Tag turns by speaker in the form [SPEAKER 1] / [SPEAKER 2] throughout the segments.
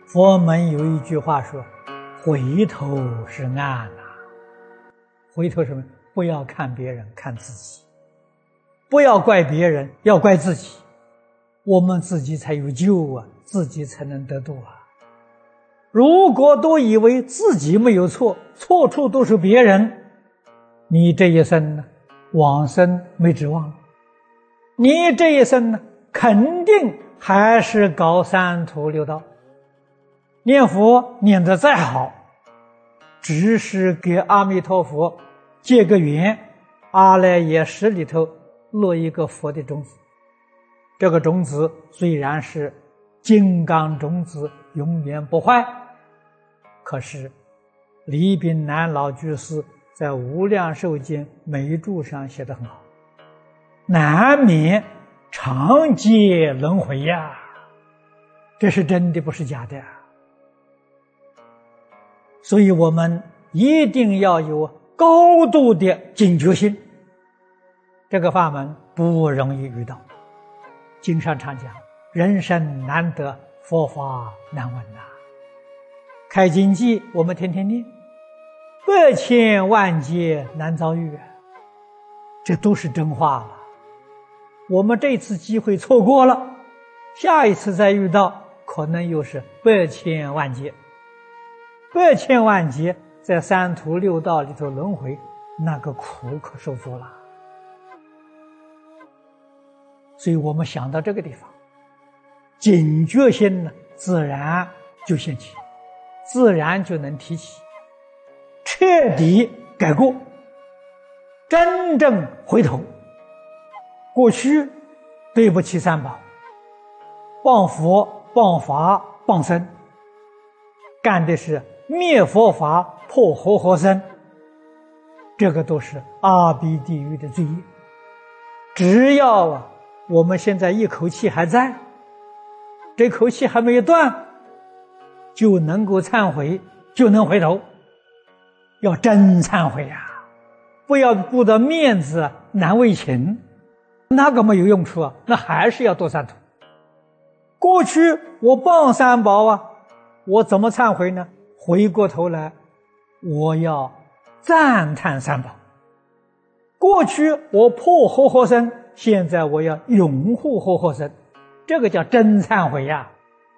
[SPEAKER 1] 佛门有一句话说：“回头是岸呐。”回头什么？不要看别人，看自己。不要怪别人，要怪自己。我们自己才有救啊，自己才能得度啊。如果都以为自己没有错，错处都是别人，你这一生呢，往生没指望。你这一生呢，肯定还是搞三途六道。念佛念得再好，只是给阿弥陀佛结个缘，阿赖耶识里头落一个佛的种子。这个种子虽然是金刚种子，永远不坏，可是李炳南老居士在《无量寿经》每注上写得很好，难免常结轮回呀，这是真的，不是假的。所以我们一定要有高度的警觉心。这个法门不容易遇到，经上常讲，人生难得，佛法难闻呐。开经记我们天天念，百千万劫难遭遇，这都是真话了。我们这次机会错过了，下一次再遇到，可能又是百千万劫。百千万劫在三途六道里头轮回，那个苦可受足了。所以我们想到这个地方，警觉心呢，自然就现起，自然就能提起，彻底改过，真正回头。过去对不起三宝，谤佛、谤法、谤僧，干的是灭佛法、破活佛僧，这个都是阿鼻地狱的罪业。只要我们现在一口气还在，这口气还没有断，就能够忏悔，就能回头。要真忏悔呀，不要顾得面子难为情，那个没有用处啊，那还是要堕三途。过去我谤三宝我怎么忏悔呢？回过头来，我要赞叹三宝。过去我破活活僧，现在我要拥护活活僧，这个叫真忏悔呀。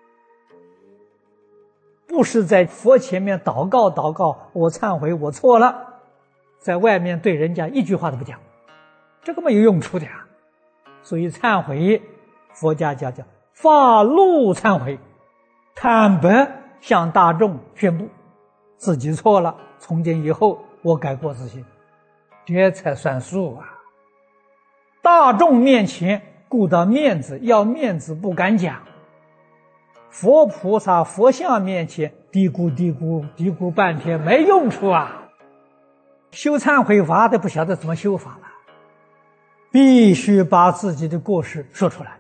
[SPEAKER 1] 不是在佛前面祷告祷告，我忏悔我错了，在外面对人家一句话都不讲，这个没有用处的呀。所以忏悔，佛家叫发露忏悔，坦白向大众宣布自己错了，从今以后我改过自新，这才算数啊。大众面前顾到面子，要面子不敢讲，佛菩萨佛像面前嘀咕半天没用处啊。修忏悔法的不晓得怎么修法了，必须把自己的过失说出来。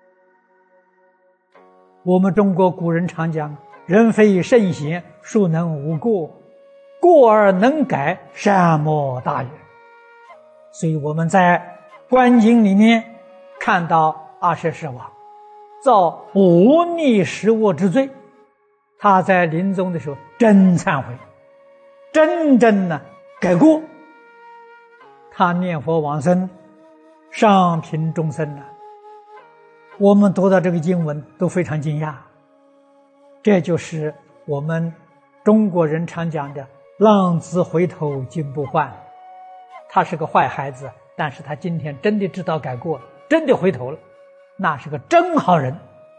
[SPEAKER 1] 我们中国古人常讲，人非圣贤，孰能无过？过而能改，善莫大焉。所以我们在观经里面看到阿阇世王造忤逆食物之罪，他在临终的时候真忏悔，真正改过，他念佛往生，上品众生我们读到这个经文都非常惊讶。这就是我们中国人常讲的浪子回头金不换。他是个坏孩子，但是他今天真的知道改过，真的回头了，那是个真好人。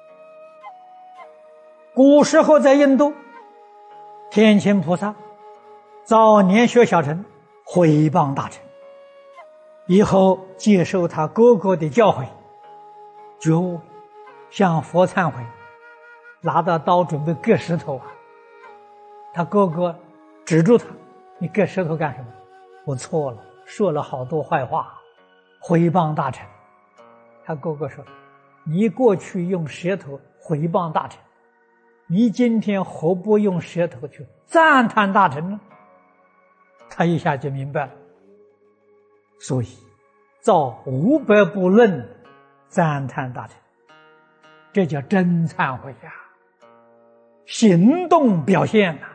[SPEAKER 1] 古时候在印度，天亲菩萨早年学小乘，毁谤大乘，以后接受他哥哥的教诲，觉悟，向佛忏悔，拿到刀准备割石头他哥哥指住他，你割石头干什么？我错了，说了好多坏话，毁谤大乘。他哥哥说，你过去用舌头毁谤大乘，你今天何不用舌头去赞叹大乘呢？他一下就明白了。所以造500部论赞叹大乘，这叫真忏悔呀。 行动表现呐。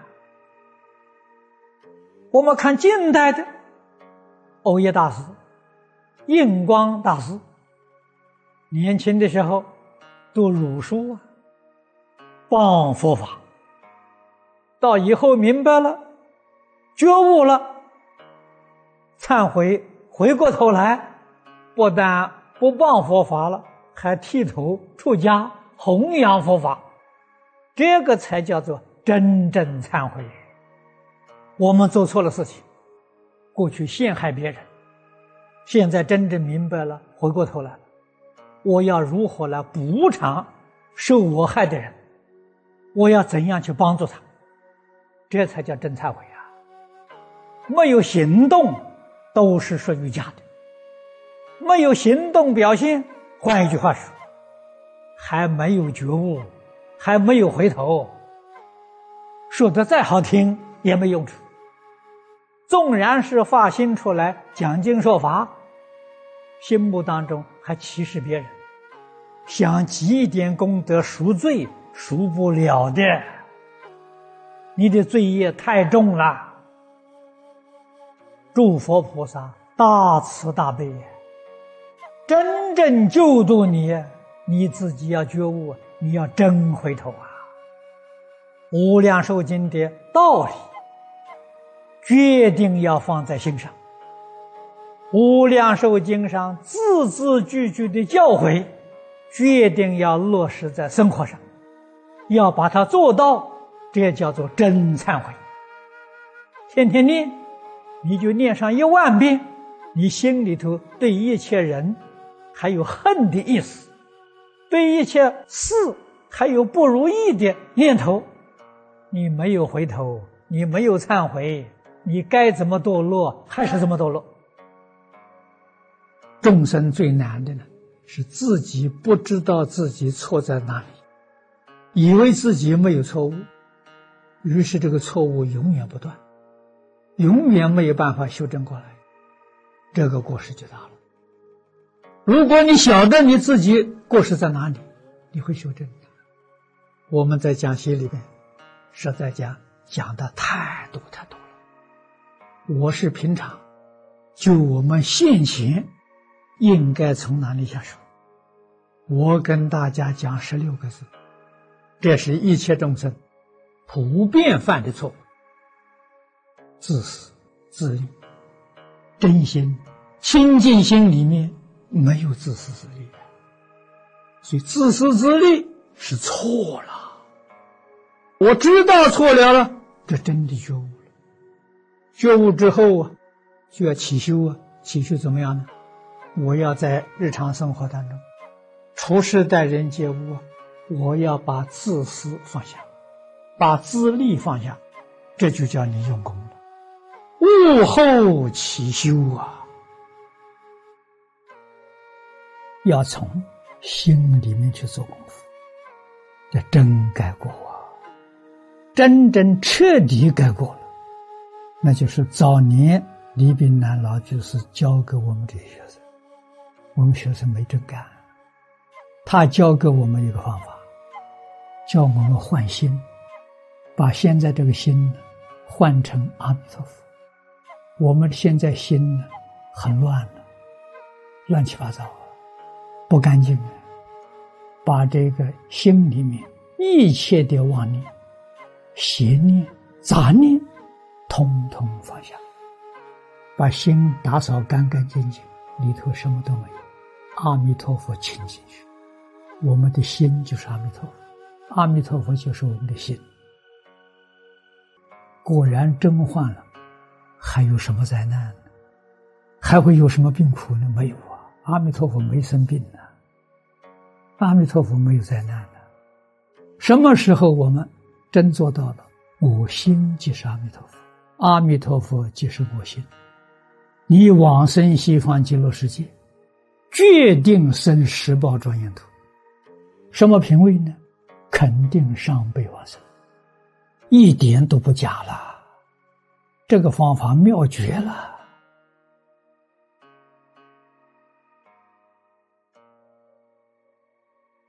[SPEAKER 1] 我们看近代的欧耶大师、印光大师，年轻的时候读儒书啊，帮佛法，到以后明白了，觉悟了，忏悔，回过头来，不但不帮佛法了，还剃头出家，弘扬佛法，这个才叫做真正忏悔。我们做错了事情，过去陷害别人，现在真正明白了，回过头来了，我要如何来补偿受我害的人，我要怎样去帮助他，这才叫真忏悔啊！没有行动都是属于假的，没有行动表现，换一句话说，还没有觉悟，还没有回头，说得再好听也没用处。纵然是发心出来讲经说法，心目当中还歧视别人，想积一点功德赎罪，赎不了的，你的罪业太重了。诸佛菩萨大慈大悲，真正救度你，你自己要觉悟，你要真回头啊！无量寿经的道理决定要放在心上，无量寿经上字字句句的教诲决定要落实在生活上，要把它做到，这叫做真忏悔。天天念，你就念上10000遍，你心里头对一切人还有恨的意思，对一切事还有不如意的念头，你没有回头，你没有忏悔，你该怎么堕落还是怎么堕落。众生最难的呢，是自己不知道自己错在哪里，以为自己没有错误，于是这个错误永远不断，永远没有办法修正过来，这个过失就大了。如果你晓得你自己过失在哪里，你会修正的。我们在讲习里面实在讲的太多太多了，我是平常就我们现前应该从哪里下手。我跟大家讲16个字，这是一切众生普遍犯的错误：自私自利。真心清净心里面没有自私自利，所以自私自利是错了。我知道错了，这真的觉悟了。觉悟之后啊，就要起修啊。起修怎么样呢？我要在日常生活当中处事待人接物啊，我要把自私放下，把自利放下，这就叫你用功了。悟后起修啊，要从心里面去做功夫，这真改过啊，真正彻底改过了。那就是早年李炳南老居士教给我们这些学生，我们学生没真干，他教给我们一个方法，叫我们换心，把现在这个心呢换成阿弥陀佛。我们现在心呢很乱了，乱七八糟，不干净了，把这个心里面一切的妄念、邪念、杂念统统放下，把心打扫干干净净，里头什么都没有，阿弥陀佛请进去。我们的心就是阿弥陀佛，阿弥陀佛就是我们的心。果然真换了，还有什么灾难呢？还会有什么病苦呢？没有啊，阿弥陀佛没生病呢，阿弥陀佛没有灾难呢。什么时候我们真做到了我心即是阿弥陀佛，阿弥陀佛即是我心，你往生西方极乐世界，决定生十宝庄严土。什么品位呢？肯定上辈往生，一点都不假了。这个方法妙绝了。